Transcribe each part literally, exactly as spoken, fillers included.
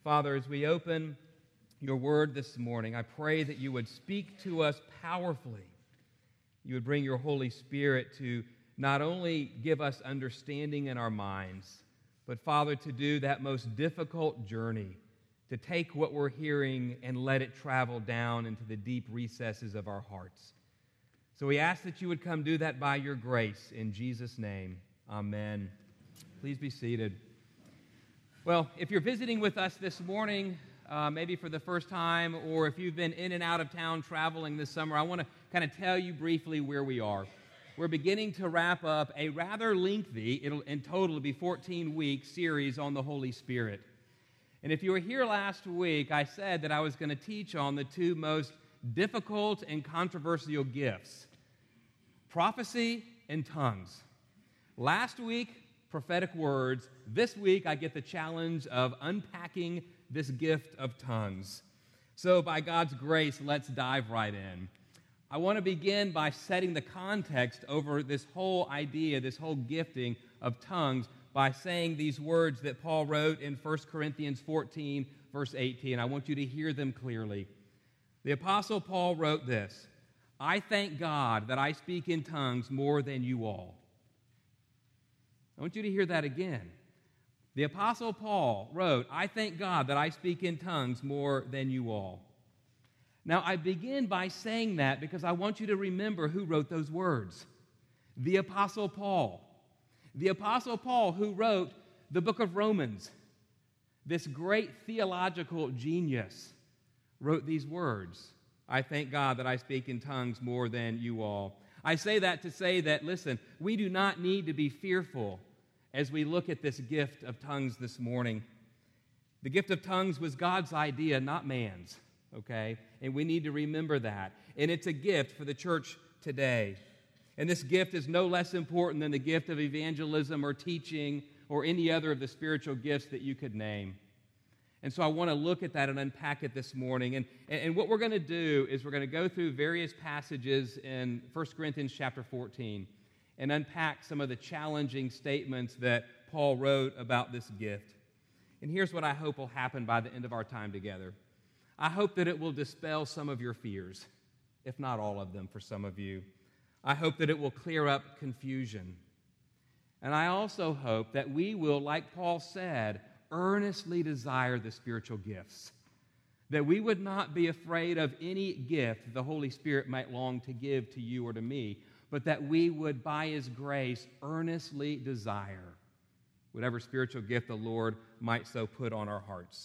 Father, as we open your word this morning, I pray that you would speak to us powerfully. You would bring your Holy Spirit to not only give us understanding in our minds, but, Father, to do that most difficult journey, to take what we're hearing and let it travel down into the deep recesses of our hearts. So we ask that you would come do that by your grace. In Jesus' name, amen. Please be seated. Well, if you're visiting with us this morning, uh, maybe for the first time, or if you've been in and out of town traveling this summer, I want to kind of tell you briefly where we are. We're beginning to wrap up a rather lengthy, it'll in total be fourteen-week series on the Holy Spirit. And if you were here last week, I said that I was going to teach on the two most difficult and controversial gifts, prophecy and tongues. Last week, prophetic words. This week, I get the challenge of unpacking this gift of tongues. So by God's grace, let's dive right in. I want to begin by setting the context over this whole idea, this whole gifting of tongues, by saying these words that Paul wrote in First Corinthians fourteen, verse eighteen. I want you to hear them clearly. The Apostle Paul wrote this: "I thank God that I speak in tongues more than you all." I want you to hear that again. The Apostle Paul wrote, "I thank God that I speak in tongues more than you all." Now, I begin by saying that because I want you to remember who wrote those words. The Apostle Paul. The Apostle Paul, who wrote the book of Romans, this great theological genius, wrote these words: "I thank God that I speak in tongues more than you all." I say that to say that, listen, we do not need to be fearful as we look at this gift of tongues this morning. The gift of tongues was God's idea, not man's, okay? And we need to remember that. And it's a gift for the church today. And this gift is no less important than the gift of evangelism or teaching or any other of the spiritual gifts that you could name. And so I want to look at that and unpack it this morning. And, and what we're going to do is we're going to go through various passages in First Corinthians chapter fourteen and unpack some of the challenging statements that Paul wrote about this gift. And here's what I hope will happen by the end of our time together. I hope that it will dispel some of your fears, if not all of them for some of you. I hope that it will clear up confusion. And I also hope that we will, like Paul said, earnestly desire the spiritual gifts, that we would not be afraid of any gift the Holy Spirit might long to give to you or to me, but that we would, by His grace, earnestly desire whatever spiritual gift the Lord might so put on our hearts.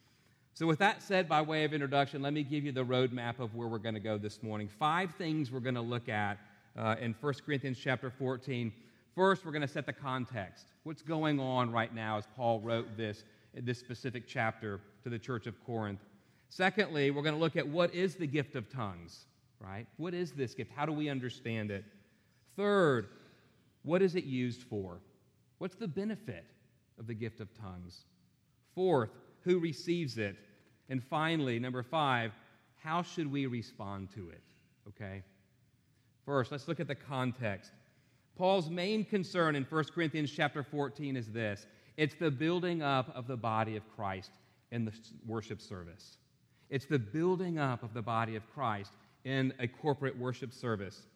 So with that said, by way of introduction, let me give you the roadmap of where we're going to go this morning. Five things we're going to look at uh, in First Corinthians chapter fourteen. First, we're going to set the context. What's going on right now as Paul wrote this, this specific chapter to the church of Corinth. Secondly, we're going to look at what is the gift of tongues, right? What is this gift? How do we understand it? Third, what is it used for? What's the benefit of the gift of tongues? Fourth, who receives it? And finally, number five, how should we respond to it? Okay? First, let's look at the context. Paul's main concern in First Corinthians chapter fourteen is this: it's the building up of the body of Christ in the worship service. It's the building up of the body of Christ in a corporate worship service.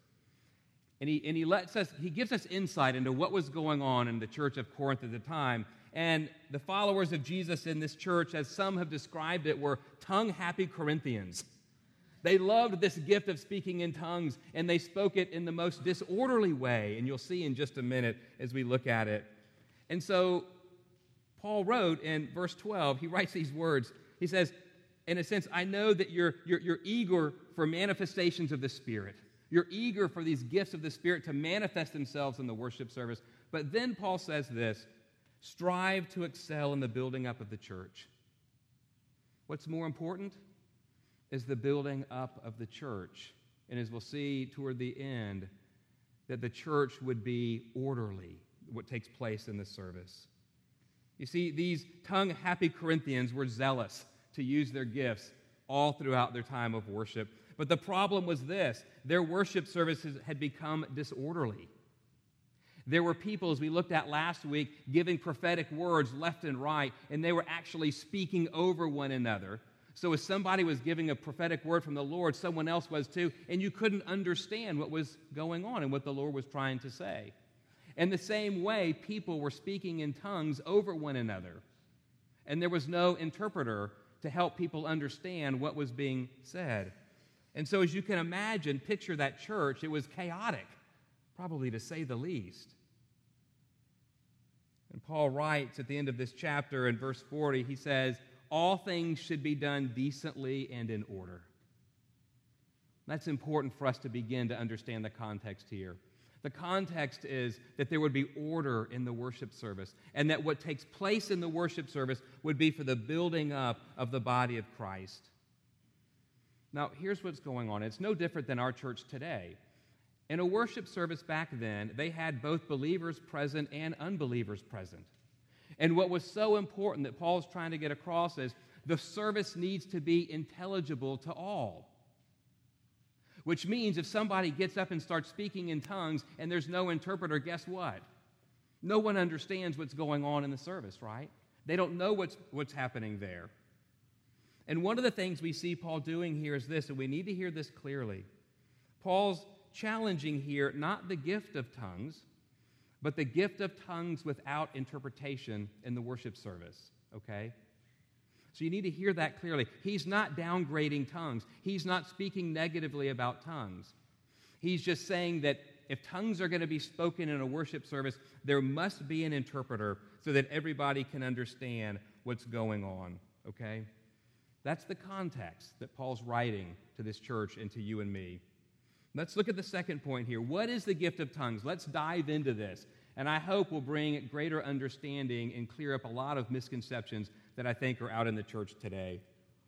And he, and he lets us, he gives us insight into what was going on in the church of Corinth at the time. And the followers of Jesus in this church, as some have described it, were tongue-happy Corinthians. They loved this gift of speaking in tongues, and they spoke it in the most disorderly way, and you'll see in just a minute as we look at it. And so Paul wrote in verse twelve, he writes these words. He says, in a sense, I know that you're, you're, you're eager for manifestations of the Spirit. You're eager for these gifts of the Spirit to manifest themselves in the worship service. But then Paul says this: strive to excel in the building up of the church. What's more important is the building up of the church. And as we'll see toward the end, that the church would be orderly, what takes place in the service. You see, these tongue-happy Corinthians were zealous to use their gifts all throughout their time of worship. But the problem was this: their worship services had become disorderly. There were people, as we looked at last week, giving prophetic words left and right, and they were actually speaking over one another. So as somebody was giving a prophetic word from the Lord, someone else was too, and you couldn't understand what was going on and what the Lord was trying to say. In the same way, people were speaking in tongues over one another, and there was no interpreter to help people understand what was being said. And so as you can imagine, picture that church, it was chaotic, probably to say the least. And Paul writes at the end of this chapter in verse forty, he says, all things should be done decently and in order. That's important for us to begin to understand the context here. The context is that there would be order in the worship service, and that what takes place in the worship service would be for the building up of the body of Christ. Now, here's what's going on. It's no different than our church today. In a worship service back then, they had both believers present and unbelievers present. And what was so important that Paul's trying to get across is the service needs to be intelligible to all. Which means if somebody gets up and starts speaking in tongues and there's no interpreter, guess what? No one understands what's going on in the service, right? They don't know what's, what's happening there. And one of the things we see Paul doing here is this, and we need to hear this clearly. Paul's challenging here not the gift of tongues, but the gift of tongues without interpretation in the worship service, okay? So you need to hear that clearly. He's not downgrading tongues. He's not speaking negatively about tongues. He's just saying that if tongues are going to be spoken in a worship service, there must be an interpreter so that everybody can understand what's going on, okay? That's the context that Paul's writing to this church and to you and me. Let's look at the second point here. What is the gift of tongues? Let's dive into this. And I hope will bring greater understanding and clear up a lot of misconceptions that I think are out in the church today.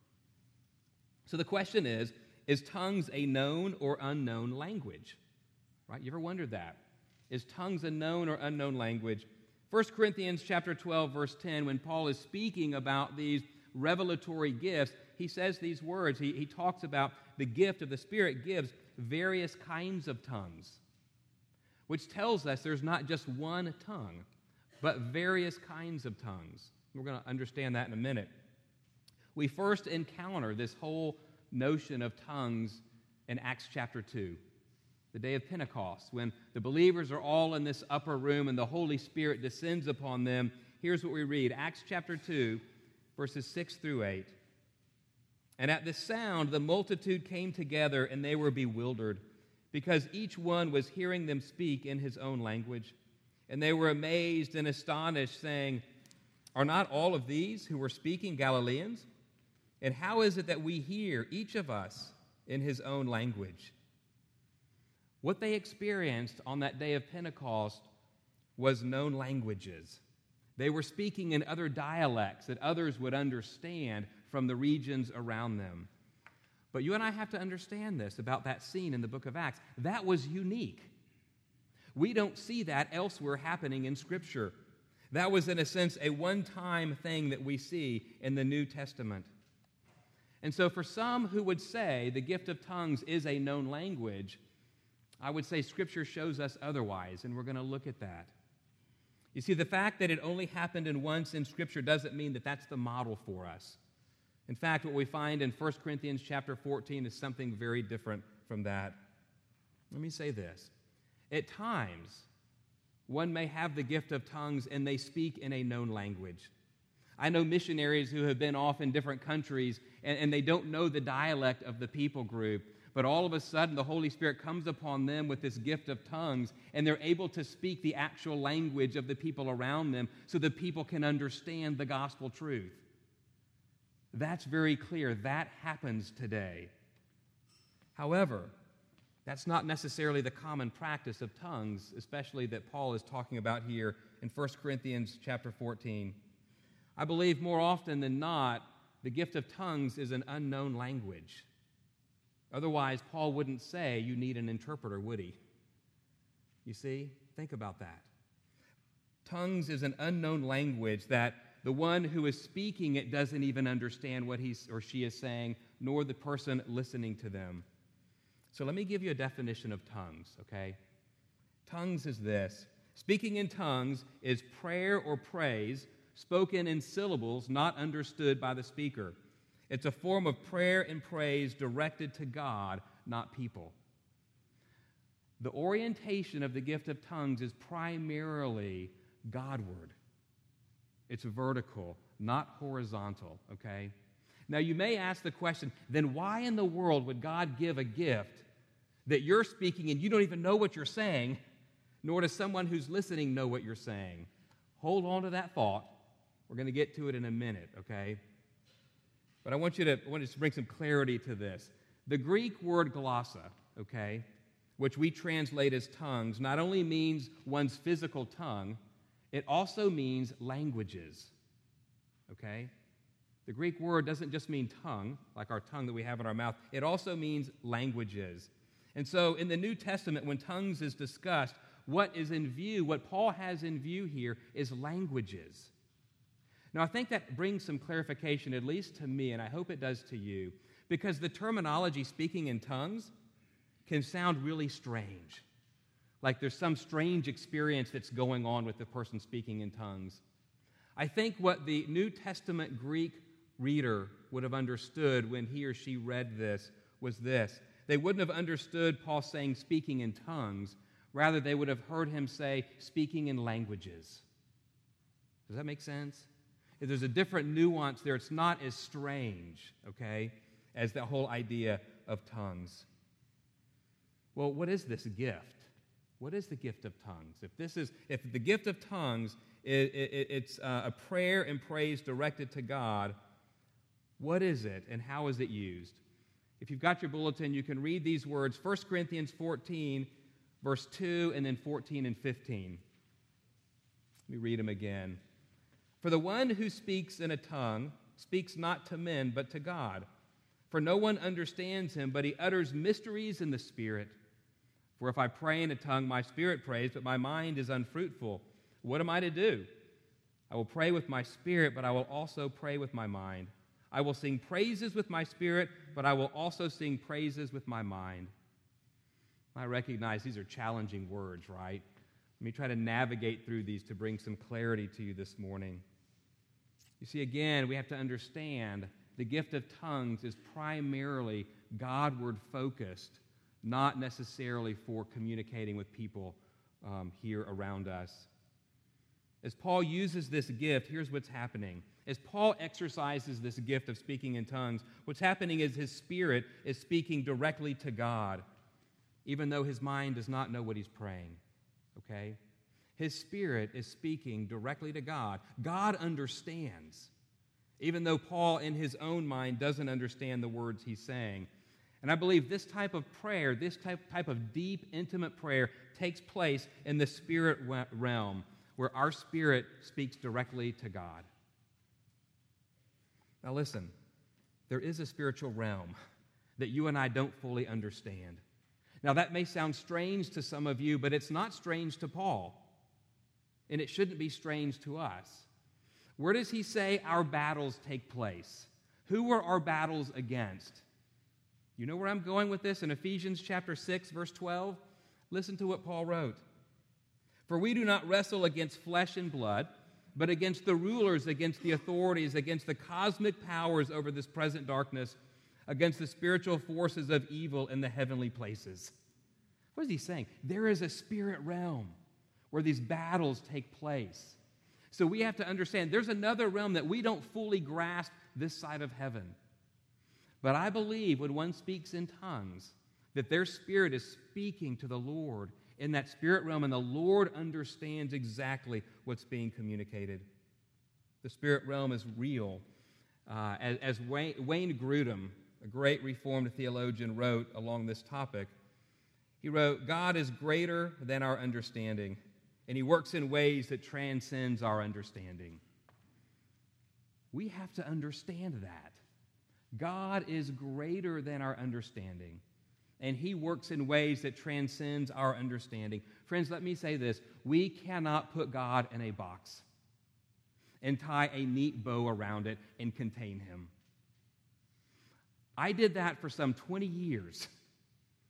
So the question is, is tongues a known or unknown language? Right? You ever wondered that? Is tongues a known or unknown language? First Corinthians chapter twelve, verse ten, when Paul is speaking about these revelatory gifts, he says these words. He, he talks about the gift of the Spirit gives various kinds of tongues, which tells us there's not just one tongue, but various kinds of tongues. We're going to understand that in a minute. We first encounter this whole notion of tongues in Acts chapter two, the day of Pentecost, when the believers are all in this upper room and the Holy Spirit descends upon them. Here's what we read, Acts chapter two, verses six through eight. And at this sound, the multitude came together, and they were bewildered, because each one was hearing them speak in his own language. And they were amazed and astonished, saying, are not all of these who were speaking Galileans? And how is it that we hear, each of us, in his own language? What they experienced on that day of Pentecost was known languages. They were speaking in other dialects that others would understand from the regions around them. But you and I have to understand this about that scene in the book of Acts. That was unique. We don't see that elsewhere happening in Scripture. That was, in a sense, a one-time thing that we see in the New Testament. And so for some who would say the gift of tongues is a known language, I would say Scripture shows us otherwise, and we're going to look at that. You see, the fact that it only happened in once in Scripture doesn't mean that that's the model for us. In fact, what we find in First Corinthians chapter fourteen is something very different from that. Let me say this. At times, one may have the gift of tongues and they speak in a known language. I know missionaries who have been off in different countries and, and they don't know the dialect of the people group, but all of a sudden the Holy Spirit comes upon them with this gift of tongues and they're able to speak the actual language of the people around them so the people can understand the gospel truth. That's very clear. That happens today. However, that's not necessarily the common practice of tongues, especially that Paul is talking about here in First Corinthians chapter fourteen. I believe more often than not, the gift of tongues is an unknown language. Otherwise, Paul wouldn't say you need an interpreter, would he? You see? Think about that. Tongues is an unknown language that the one who is speaking it doesn't even understand what he or she is saying, nor the person listening to them. So let me give you a definition of tongues, okay? Tongues is this. Speaking in tongues is prayer or praise spoken in syllables not understood by the speaker. It's a form of prayer and praise directed to God, not people. The orientation of the gift of tongues is primarily Godward. It's vertical, not horizontal, okay? Now, you may ask the question, then why in the world would God give a gift that you're speaking and you don't even know what you're saying, nor does someone who's listening know what you're saying? Hold on to that thought. We're going to get to it in a minute, okay? But I want you to, I want to bring some clarity to this. The Greek word glossa, okay, which we translate as tongues, not only means one's physical tongue, it also means languages, okay? The Greek word doesn't just mean tongue, like our tongue that we have in our mouth. It also means languages. And so in the New Testament, when tongues is discussed, what is in view, what Paul has in view here is languages. Now, I think that brings some clarification, at least to me, and I hope it does to you, because the terminology speaking in tongues can sound really strange. Like there's some strange experience that's going on with the person speaking in tongues. I think what the New Testament Greek reader would have understood when he or she read this was this. They wouldn't have understood Paul saying speaking in tongues. Rather, they would have heard him say speaking in languages. Does that make sense? If there's a different nuance there, it's not as strange, okay, as the whole idea of tongues. Well, what is this gift? What is the gift of tongues? If this is, if the gift of tongues, it, it, it's uh, a prayer and praise directed to God, what is it and how is it used? If you've got your bulletin, you can read these words, First Corinthians fourteen, verse two, and then fourteen and fifteen. Let me read them again. For the one who speaks in a tongue speaks not to men, but to God. For no one understands him, but he utters mysteries in the Spirit. For if I pray in a tongue, my spirit prays, but my mind is unfruitful. What am I to do? I will pray with my spirit, but I will also pray with my mind. I will sing praises with my spirit, but I will also sing praises with my mind. I recognize these are challenging words, right? Let me try to navigate through these to bring some clarity to you this morning. You see, again, we have to understand the gift of tongues is primarily Godward focused, not necessarily for communicating with people um, here around us. As Paul uses this gift, here's what's happening. As Paul exercises this gift of speaking in tongues, what's happening is his spirit is speaking directly to God, even though his mind does not know what he's praying, okay? His spirit is speaking directly to God. God understands, even though Paul in his own mind doesn't understand the words he's saying. And I believe this type of prayer, this type, type of deep, intimate prayer takes place in the spirit realm, where our spirit speaks directly to God. Now listen, there is a spiritual realm that you and I don't fully understand. Now that may sound strange to some of you, but it's not strange to Paul. And it shouldn't be strange to us. Where does he say our battles take place? Who are our battles against? You know where I'm going with this? In Ephesians chapter six, verse twelve, listen to what Paul wrote. For we do not wrestle against flesh and blood, but against the rulers, against the authorities, against the cosmic powers over this present darkness, against the spiritual forces of evil in the heavenly places. What is he saying? There is a spirit realm where these battles take place. So we have to understand there's another realm that we don't fully grasp this side of heaven. But I believe when one speaks in tongues, that their spirit is speaking to the Lord in that spirit realm, and the Lord understands exactly what's being communicated. The spirit realm is real. Uh, as as Wayne, Wayne Grudem, a great Reformed theologian, wrote along this topic, he wrote, God is greater than our understanding, and he works in ways that transcends our understanding. We have to understand that. God is greater than our understanding, and he works in ways that transcends our understanding. Friends, let me say this. We cannot put God in a box and tie a neat bow around it and contain him. I did that for some twenty years.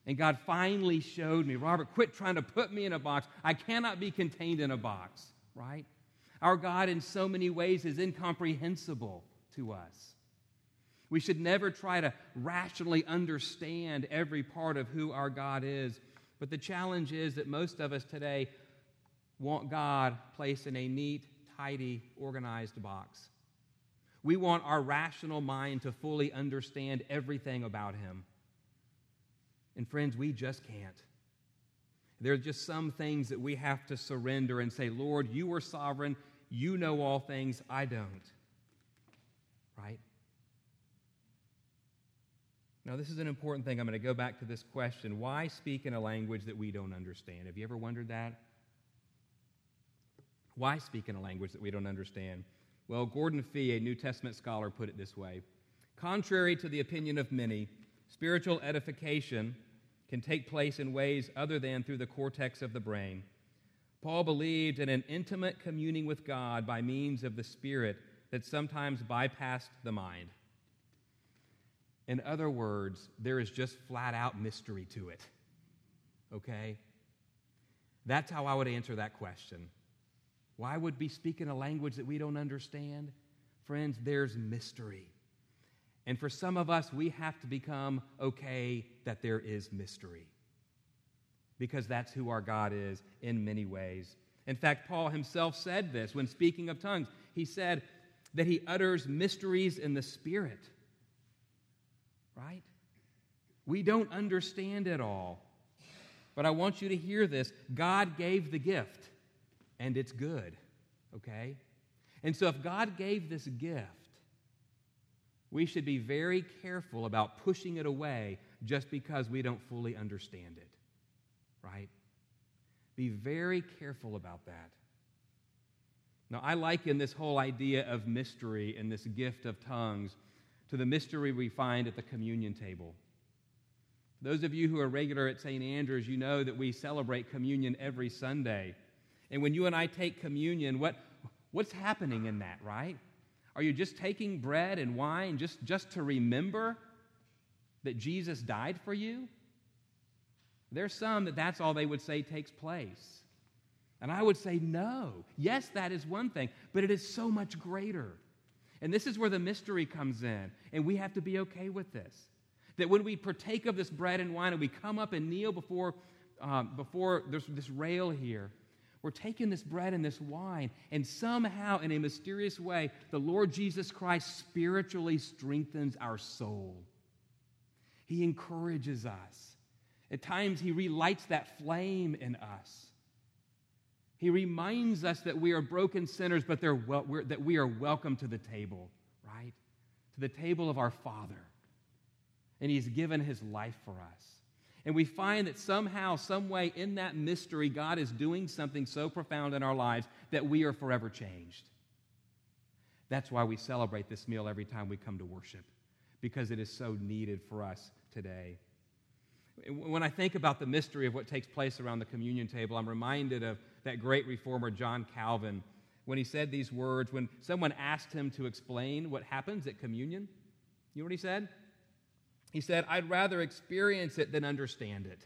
And God finally showed me, Robert, quit trying to put me in a box. I cannot be contained in a box, right? Our God in so many ways is incomprehensible to us. We should never try to rationally understand every part of who our God is. But the challenge is that most of us today want God placed in a neat, tidy, organized box. We want our rational mind to fully understand everything about him. And friends, we just can't. There are just some things that we have to surrender and say, Lord, you are sovereign. You know all things. I don't. Right? Now, this is an important thing. I'm going to go back to this question. Why speak in a language that we don't understand? Have you ever wondered that? Why speak in a language that we don't understand? Well, Gordon Fee, a New Testament scholar, put it this way. Contrary to the opinion of many, spiritual edification can take place in ways other than through the cortex of the brain. Paul believed in an intimate communing with God by means of the Spirit that sometimes bypassed the mind. In other words, there is just flat-out mystery to it. Okay? That's how I would answer that question. Why would we speak in a language that we don't understand? Friends, there's mystery. And for some of us, we have to become okay that there is mystery, because that's who our God is in many ways. In fact, Paul himself said this when speaking of tongues. He said that he utters mysteries in the Spirit. Right? We don't understand it all. But I want you to hear this. God gave the gift, and it's good. Okay? And so if God gave this gift, we should be very careful about pushing it away just because we don't fully understand it. Right? Be very careful about that. Now, I liken this whole idea of mystery and this gift of tongues to the mystery we find at the communion table. Those of you who are regular at Saint Andrews, you know that we celebrate communion every Sunday. And when you and I take communion, what, what's happening in that, right? Are you just taking bread and wine just, just to remember that Jesus died for you? There's some that that's all they would say takes place. And I would say no. Yes, that is one thing, but it is so much greater. And this is where the mystery comes in, and we have to be okay with this. That when we partake of this bread and wine and we come up and kneel before, um, before there's this rail here, we're taking this bread and this wine, and somehow, in a mysterious way, the Lord Jesus Christ spiritually strengthens our soul. He encourages us. At times, he relights that flame in us. He reminds us that we are broken sinners, but they're wel- we're, that we are welcome to the table, right? To the table of our Father. And he's given his life for us. And we find that somehow, some way in that mystery, God is doing something so profound in our lives that we are forever changed. That's why we celebrate this meal every time we come to worship, because it is so needed for us today. When I think about the mystery of what takes place around the communion table, I'm reminded of that great reformer John Calvin when he said these words when someone asked him to explain what happens at communion. You know what he said? He said, I'd rather experience it than understand it.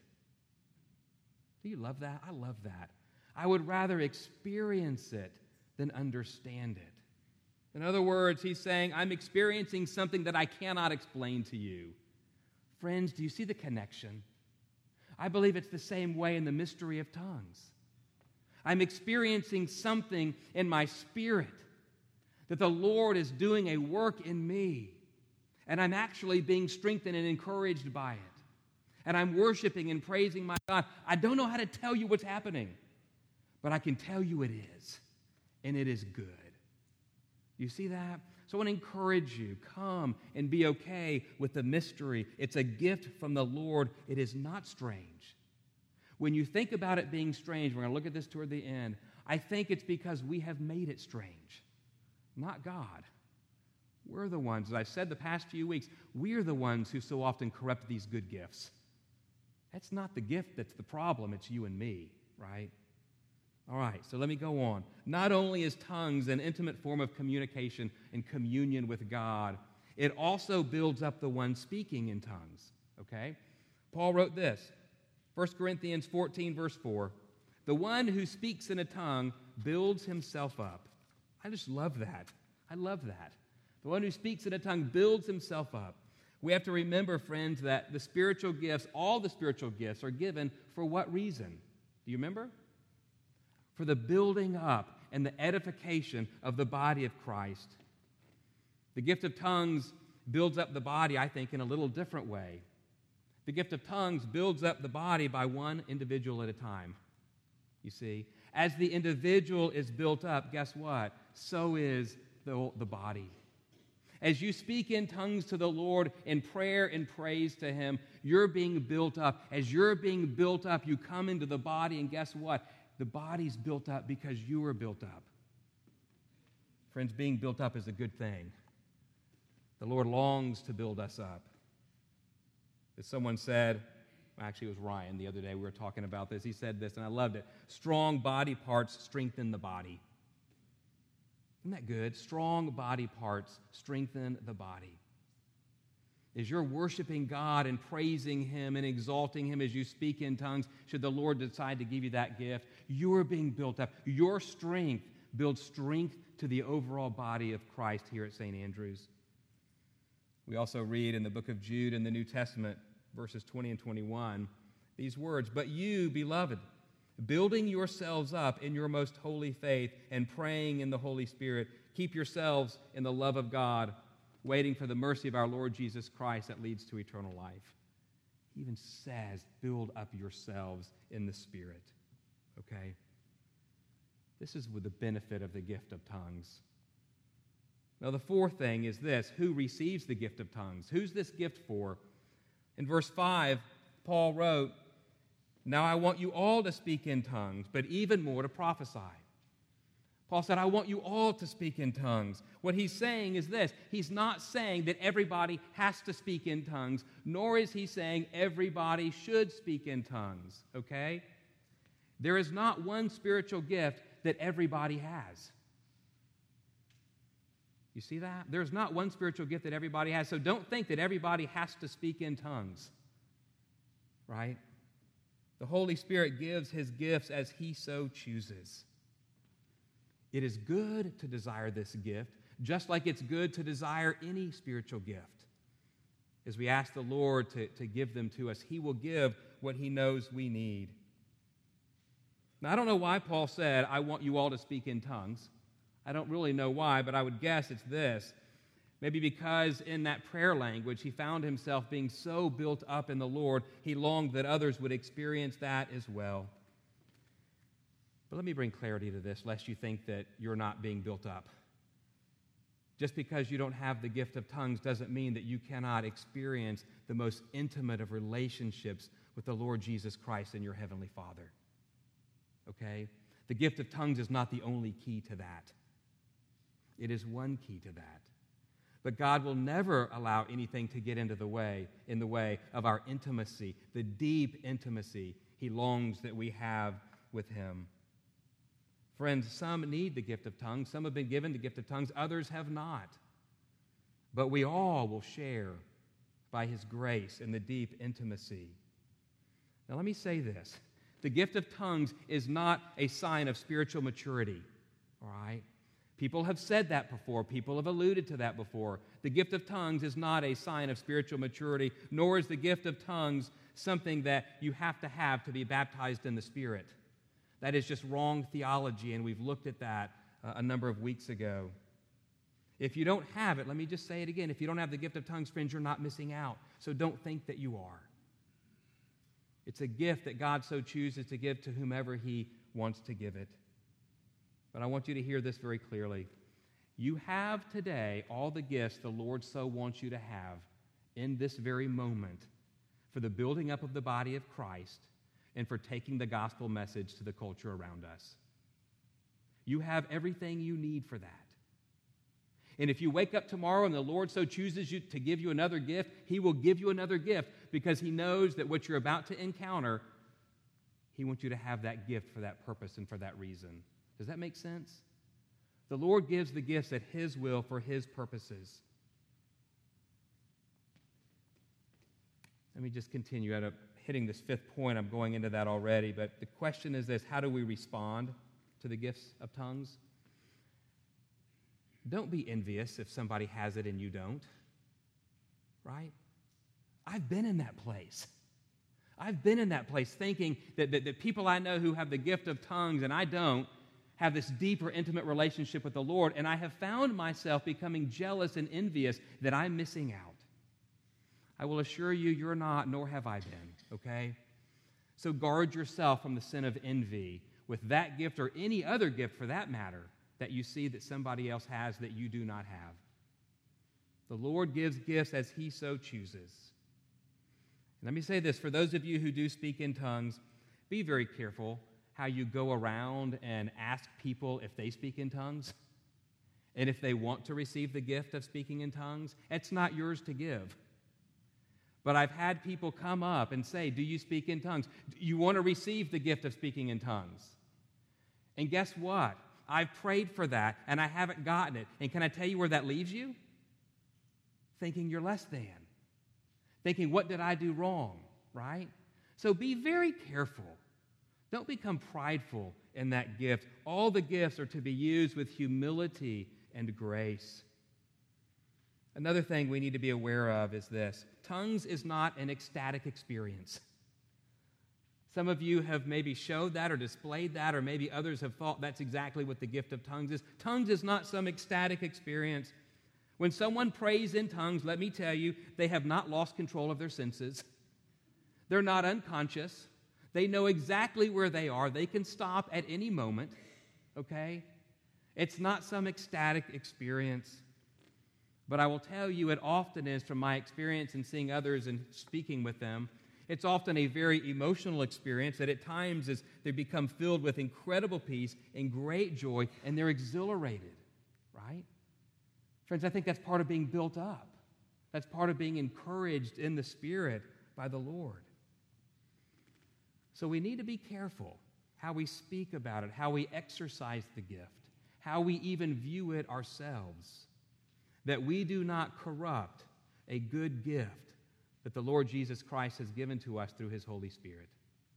Do you love that? I love that. I would rather experience it than understand it. In other words, he's saying, I'm experiencing something that I cannot explain to you. Friends, do you see the connection? I believe it's the same way in the mystery of tongues. I'm experiencing something in my spirit that the Lord is doing a work in me, and I'm actually being strengthened and encouraged by it. And I'm worshiping and praising my God. I don't know how to tell you what's happening, but I can tell you it is, and it is good. You see that? So I want to encourage you, come and be okay with the mystery. It's a gift from the Lord. It is not strange. When you think about it being strange, we're going to look at this toward the end, I think it's because we have made it strange, not God. We're the ones, as I've said the past few weeks, we're the ones who so often corrupt these good gifts. That's not the gift that's the problem, it's you and me, right? All right, so let me go on. Not only is tongues an intimate form of communication and communion with God, it also builds up the one speaking in tongues, okay? Paul wrote this, First Corinthians fourteen, verse four, "The one who speaks in a tongue builds himself up." I just love that. I love that. The one who speaks in a tongue builds himself up. We have to remember, friends, that the spiritual gifts, all the spiritual gifts, are given for what reason? Do you remember? For the building up and the edification of the body of Christ. The gift of tongues builds up the body, I think, in a little different way. The gift of tongues builds up the body by one individual at a time. You see, as the individual is built up, guess what? So is the, the body. As you speak in tongues to the Lord in prayer and praise to Him, you're being built up. As you're being built up, you come into the body, and guess what? The body's built up because you were built up. Friends, being built up is a good thing. The Lord longs to build us up. As someone said, actually it was Ryan the other day, we were talking about this. He said this, and I loved it. Strong body parts strengthen the body. Isn't that good? Strong body parts strengthen the body. As you're worshiping God and praising Him and exalting Him as you speak in tongues, should the Lord decide to give you that gift, you are being built up. Your strength builds strength to the overall body of Christ here at Saint Andrews. We also read in the book of Jude in the New Testament, verses twenty and twenty-one, these words, "But you, beloved, building yourselves up in your most holy faith and praying in the Holy Spirit, keep yourselves in the love of God, waiting for the mercy of our Lord Jesus Christ that leads to eternal life." He even says, build up yourselves in the Spirit. Okay? This is with the benefit of the gift of tongues. Now, the fourth thing is this: who receives the gift of tongues? Who's this gift for? In verse five, Paul wrote, "Now I want you all to speak in tongues, but even more to prophesy." Paul said, I want you all to speak in tongues. What he's saying is this: he's not saying that everybody has to speak in tongues, nor is he saying everybody should speak in tongues, okay? There is not one spiritual gift that everybody has. You see that? There's not one spiritual gift that everybody has, so don't think that everybody has to speak in tongues, right? The Holy Spirit gives His gifts as He so chooses. It is good to desire this gift, just like it's good to desire any spiritual gift. As we ask the Lord to, to give them to us, He will give what He knows we need. Now, I don't know why Paul said, I want you all to speak in tongues. I don't really know why, but I would guess it's this. Maybe because in that prayer language, he found himself being so built up in the Lord, he longed that others would experience that as well. But let me bring clarity to this, lest you think that you're not being built up. Just because you don't have the gift of tongues doesn't mean that you cannot experience the most intimate of relationships with the Lord Jesus Christ and your Heavenly Father. Okay? The gift of tongues is not the only key to that. It is one key to that. But God will never allow anything to get into the way, in the way of our intimacy, the deep intimacy He longs that we have with Him. Friends, some need the gift of tongues. Some have been given the gift of tongues. Others have not. But we all will share by His grace in the deep intimacy. Now let me say this. The gift of tongues is not a sign of spiritual maturity, all right? People have said that before. People have alluded to that before. The gift of tongues is not a sign of spiritual maturity, nor is the gift of tongues something that you have to have to be baptized in the Spirit. That is just wrong theology, and we've looked at that uh, a number of weeks ago. If you don't have it, let me just say it again. If you don't have the gift of tongues, friends, you're not missing out. So don't think that you are. It's a gift that God so chooses to give to whomever He wants to give it. But I want you to hear this very clearly. You have today all the gifts the Lord so wants you to have in this very moment for the building up of the body of Christ and for taking the gospel message to the culture around us. You have everything you need for that. And if you wake up tomorrow and the Lord so chooses you to give you another gift, He will give you another gift because He knows that what you're about to encounter, He wants you to have that gift for that purpose and for that reason. Does that make sense? The Lord gives the gifts at His will for His purposes. Let me just continue at a, hitting this fifth point. I'm going into that already, but the question is this: how do we respond to the gifts of tongues? Don't be envious if somebody has it and you don't, right? I've been in that place. I've been in that place thinking that, that, that people I know who have the gift of tongues and I don't have this deeper, intimate relationship with the Lord, and I have found myself becoming jealous and envious that I'm missing out. I will assure you, you're not, nor have I been, okay? So guard yourself from the sin of envy with that gift or any other gift for that matter that you see that somebody else has that you do not have. The Lord gives gifts as He so chooses. Let me say this, for those of you who do speak in tongues, be very careful how you go around and ask people if they speak in tongues and if they want to receive the gift of speaking in tongues. It's not yours to give. But I've had people come up and say, do you speak in tongues? You want to receive the gift of speaking in tongues? And guess what? I've prayed for that, and I haven't gotten it. And can I tell you where that leaves you? Thinking you're less than. Thinking, what did I do wrong, right? So be very careful. Don't become prideful in that gift. All the gifts are to be used with humility and grace. Another thing we need to be aware of is this: tongues is not an ecstatic experience. Some of you have maybe showed that or displayed that, or maybe others have thought that's exactly what the gift of tongues is. Tongues is not some ecstatic experience. When someone prays in tongues, let me tell you, they have not lost control of their senses. They're not unconscious. They know exactly where they are. They can stop at any moment, okay? It's not some ecstatic experience. But I will tell you, it often is, from my experience in seeing others and speaking with them, it's often a very emotional experience that at times is they become filled with incredible peace and great joy, and they're exhilarated, right? Friends, I think that's part of being built up. That's part of being encouraged in the Spirit by the Lord. So we need to be careful how we speak about it, how we exercise the gift, how we even view it ourselves, that we do not corrupt a good gift that the Lord Jesus Christ has given to us through His Holy Spirit.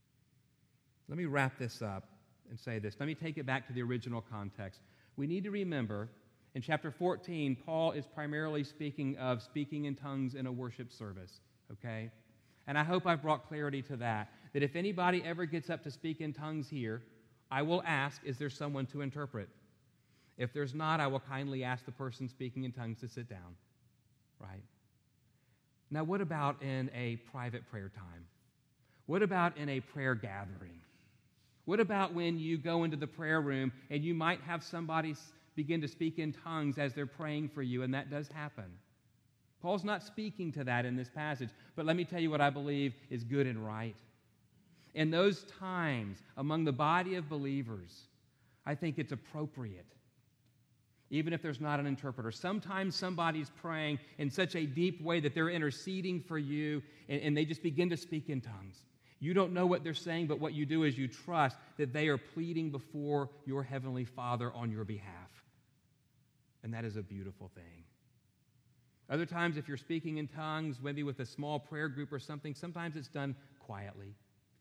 Let me wrap this up and say this. Let me take it back to the original context. We need to remember, in chapter fourteen, Paul is primarily speaking of speaking in tongues in a worship service, okay? And I hope I've brought clarity to that, that if anybody ever gets up to speak in tongues here, I will ask, is there someone to interpret? If there's not, I will kindly ask the person speaking in tongues to sit down, right? Now, what about in a private prayer time? What about in a prayer gathering? What about when you go into the prayer room and you might have somebody begin to speak in tongues as they're praying for you, and that does happen? Paul's not speaking to that in this passage, but let me tell you what I believe is good and right. In those times, among the body of believers, I think it's appropriate, even if there's not an interpreter. Sometimes somebody's praying in such a deep way that they're interceding for you, and, and they just begin to speak in tongues. You don't know what they're saying, but what you do is you trust that they are pleading before your Heavenly Father on your behalf. And that is a beautiful thing. Other times, if you're speaking in tongues, maybe with a small prayer group or something, sometimes it's done quietly.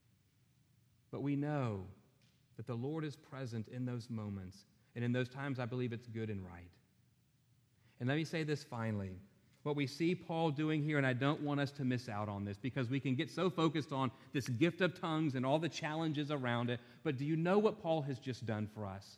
But we know that the Lord is present in those moments. And in those times, I believe it's good and right. And let me say this finally. What we see Paul doing here, and I don't want us to miss out on this, because we can get so focused on this gift of tongues and all the challenges around it. But do you know what Paul has just done for us?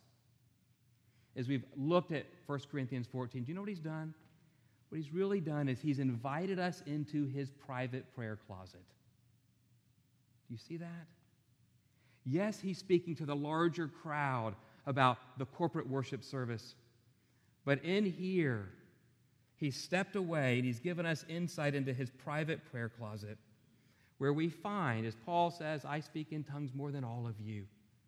As we've looked at First Corinthians fourteen, do you know what he's done? What he's really done is he's invited us into his private prayer closet. Do you see that? Yes, he's speaking to the larger crowd about the corporate worship service. But in here, he's stepped away and he's given us insight into his private prayer closet, where we find, as Paul says, I speak in tongues more than all of you.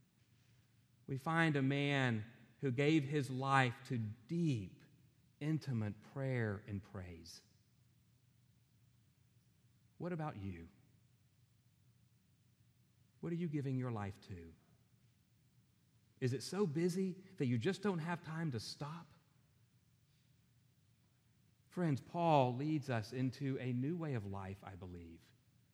We find a man who gave his life to deep, intimate prayer and praise. What about you? What are you giving your life to? Is it so busy that you just don't have time to stop? Friends, Paul leads us into a new way of life, I believe.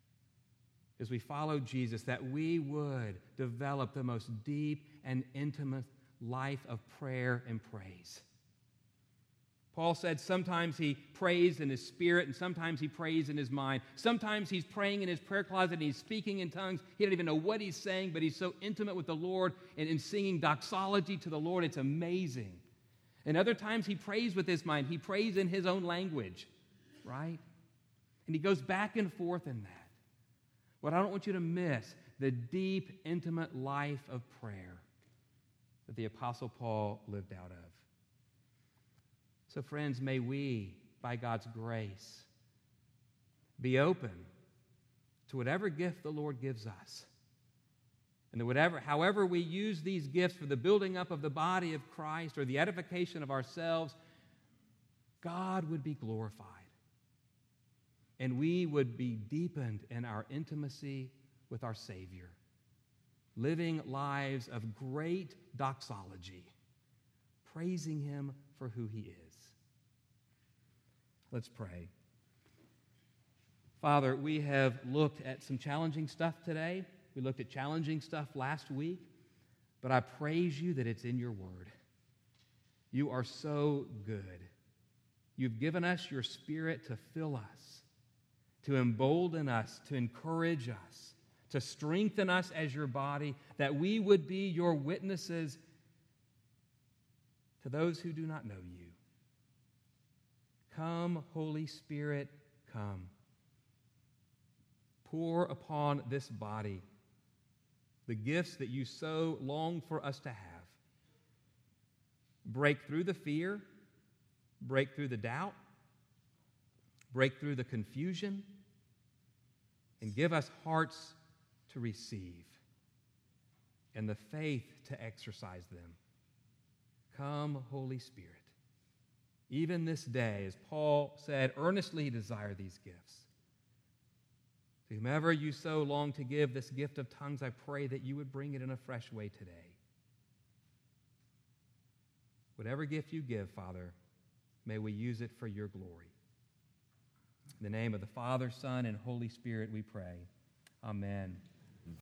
as we follow Jesus, that we would develop the most deep and intimate life of prayer and praise. Paul said sometimes he prays in his spirit and sometimes he prays in his mind. Sometimes he's praying in his prayer closet and he's speaking in tongues. He doesn't even know what he's saying, but he's so intimate with the Lord and in singing doxology to the Lord, it's amazing. And other times he prays with his mind. He prays in his own language, right? And he goes back and forth in that. What I don't want you to miss, the deep, intimate life of prayer that the Apostle Paul lived out of. So friends, may we, by God's grace, be open to whatever gift the Lord gives us. And that whatever, however we use these gifts for the building up of the body of Christ or the edification of ourselves, God would be glorified. And we would be deepened in our intimacy with our Savior, living lives of great doxology, praising Him for who He is. Let's pray. Father, we have looked at some challenging stuff today. We looked at challenging stuff last week, but I praise you that it's in your word. You are so good. You've given us your Spirit to fill us, to embolden us, to encourage us, to strengthen us as your body, that we would be your witnesses to those who do not know you. Come, Holy Spirit, come. Pour upon this body the gifts that you so long for us to have. Break through the fear, break through the doubt, break through the confusion, and give us hearts to receive and the faith to exercise them. Come, Holy Spirit. Even this day, as Paul said, earnestly desire these gifts. To whomever you so long to give this gift of tongues, I pray that you would bring it in a fresh way today. Whatever gift you give, Father, may we use it for your glory. In the name of the Father, Son, and Holy Spirit we pray. Amen.